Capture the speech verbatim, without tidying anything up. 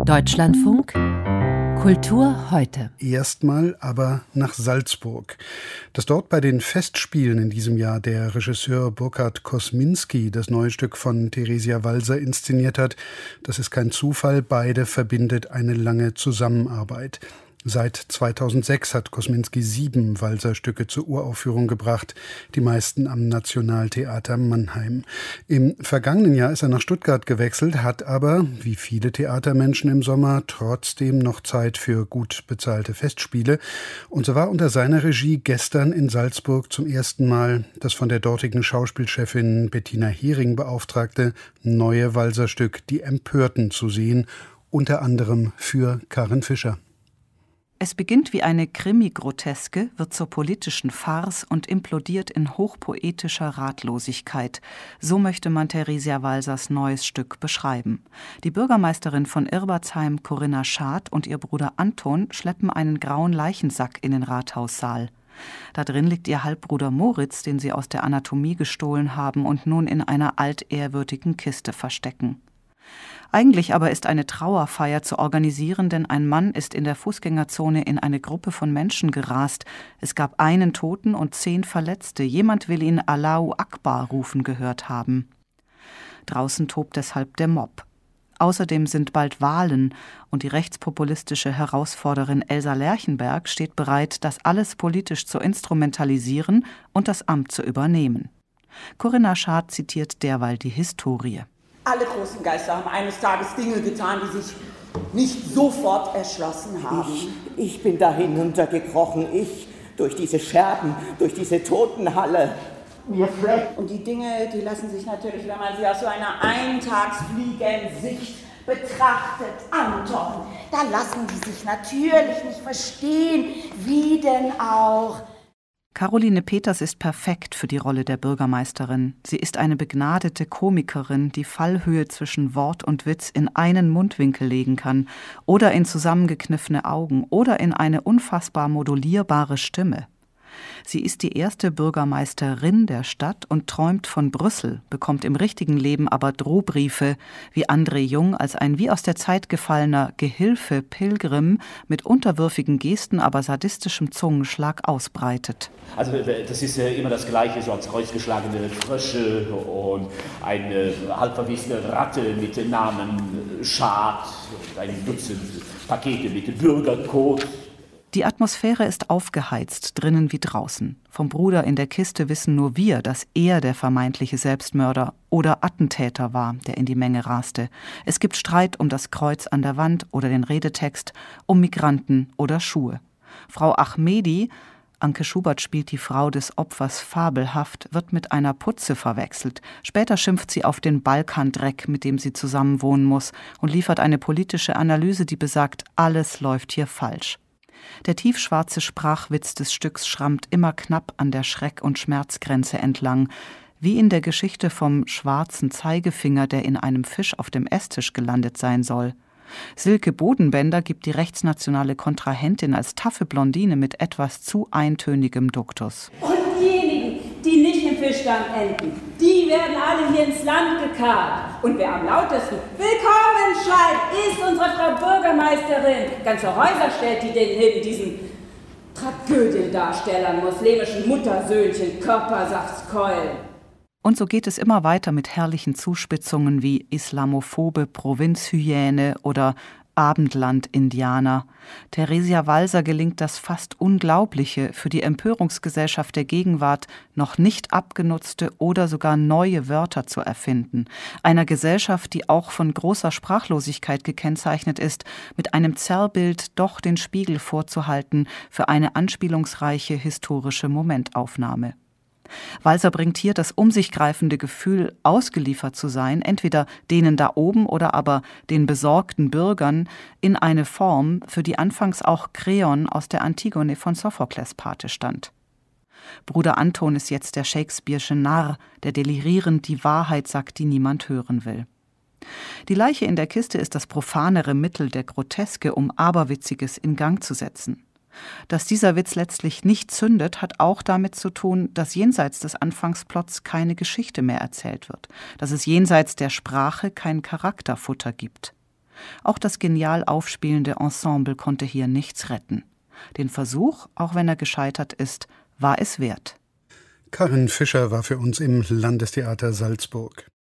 Deutschlandfunk Kultur heute. Erstmal aber nach Salzburg. Dass dort bei den Festspielen in diesem Jahr der Regisseur Burkhard Kosminski das neue Stück von Theresia Walser inszeniert hat, das ist kein Zufall. Beide verbindet eine lange Zusammenarbeit. Seit zweitausendsechs hat Kosminski sieben Walser-Stücke zur Uraufführung gebracht, die meisten am Nationaltheater Mannheim. Im vergangenen Jahr ist er nach Stuttgart gewechselt, hat aber, wie viele Theatermenschen im Sommer, trotzdem noch Zeit für gut bezahlte Festspiele. Und so war unter seiner Regie gestern in Salzburg zum ersten Mal das von der dortigen Schauspielchefin Bettina Hering beauftragte neue Walser-Stück Die Empörten zu sehen, unter anderem für Karin Fischer. Es beginnt wie eine Krimi-Groteske, wird zur politischen Farce und implodiert in hochpoetischer Ratlosigkeit. So möchte man Theresia Walsers neues Stück beschreiben. Die Bürgermeisterin von Irbertsheim, Corinna Schad, und ihr Bruder Anton schleppen einen grauen Leichensack in den Rathaussaal. Da drin liegt ihr Halbbruder Moritz, den sie aus der Anatomie gestohlen haben und nun in einer altehrwürdigen Kiste verstecken. Eigentlich aber ist eine Trauerfeier zu organisieren, denn ein Mann ist in der Fußgängerzone in eine Gruppe von Menschen gerast. Es gab einen Toten und zehn Verletzte. Jemand will ihn Allahu Akbar rufen gehört haben. Draußen tobt deshalb der Mob. Außerdem sind bald Wahlen und die rechtspopulistische Herausforderin Elsa Lerchenberg steht bereit, das alles politisch zu instrumentalisieren und das Amt zu übernehmen. Corinna Schad zitiert derweil die Historie. Alle großen Geister haben eines Tages Dinge getan, die sich nicht sofort erschlossen haben. Ich, ich bin da hinuntergekrochen, ich, durch diese Scherben, durch diese Totenhalle. Und die Dinge, die lassen sich natürlich, wenn man sie aus so einer Eintagsfliegensicht betrachtet, Anton, da lassen die sich natürlich nicht verstehen. Wie denn auch? Caroline Peters ist perfekt für die Rolle der Bürgermeisterin. Sie ist eine begnadete Komikerin, die Fallhöhe zwischen Wort und Witz in einen Mundwinkel legen kann oder in zusammengekniffene Augen oder in eine unfassbar modulierbare Stimme. Sie ist die erste Bürgermeisterin der Stadt und träumt von Brüssel, bekommt im richtigen Leben aber Drohbriefe, wie André Jung als ein wie aus der Zeit gefallener Gehilfe Pilgrim mit unterwürfigen Gesten, aber sadistischem Zungenschlag ausbreitet. Also das ist immer das Gleiche, so als rausgeschlagene Frösche und eine halbverwesene Ratte mit Namen Schad und ein Dutzend Pakete mit Bürgercode. Die Atmosphäre ist aufgeheizt, drinnen wie draußen. Vom Bruder in der Kiste wissen nur wir, dass er der vermeintliche Selbstmörder oder Attentäter war, der in die Menge raste. Es gibt Streit um das Kreuz an der Wand oder den Redetext, um Migranten oder Schuhe. Frau Achmedi, Anke Schubert spielt die Frau des Opfers fabelhaft, wird mit einer Putze verwechselt. Später schimpft sie auf den Balkandreck, mit dem sie zusammenwohnen muss, und liefert eine politische Analyse, die besagt, alles läuft hier falsch. Der tiefschwarze Sprachwitz des Stücks schrammt immer knapp an der Schreck- und Schmerzgrenze entlang, wie in der Geschichte vom schwarzen Zeigefinger, der in einem Fisch auf dem Esstisch gelandet sein soll. Silke Bodenbender gibt die rechtsnationale Kontrahentin als taffe Blondine mit etwas zu eintönigem Duktus. Und diejenigen, die nicht im Fischgang enden, die werden alle hier ins Land gekarrt. Und wer am lautesten Willkommen schreit, ist unsere Frau Bürgermeisterin. Ganze Häuser stellt die denn hin, diesen Tragödiendarstellern, muslimischen Muttersöhnchen, Körpersaftskeulen. Und so geht es immer weiter mit herrlichen Zuspitzungen wie islamophobe Provinzhyäne oder Abendland-Indianer. Theresia Walser gelingt das fast Unglaubliche, für die Empörungsgesellschaft der Gegenwart noch nicht abgenutzte oder sogar neue Wörter zu erfinden. Einer Gesellschaft, die auch von großer Sprachlosigkeit gekennzeichnet ist, mit einem Zerrbild doch den Spiegel vorzuhalten für eine anspielungsreiche historische Momentaufnahme. Walser bringt hier das um sich greifende Gefühl, ausgeliefert zu sein, entweder denen da oben oder aber den besorgten Bürgern, in eine Form, für die anfangs auch Kreon aus der Antigone von Sophokles Pate stand. Bruder Anton ist jetzt der Shakespeare'sche Narr, der delirierend die Wahrheit sagt, die niemand hören will. Die Leiche in der Kiste ist das profanere Mittel der Groteske, um Aberwitziges in Gang zu setzen. Dass dieser Witz letztlich nicht zündet, hat auch damit zu tun, dass jenseits des Anfangsplots keine Geschichte mehr erzählt wird, dass es jenseits der Sprache kein Charakterfutter gibt. Auch das genial aufspielende Ensemble konnte hier nichts retten. Den Versuch, auch wenn er gescheitert ist, war es wert. Karin Fischer war für uns im Landestheater Salzburg.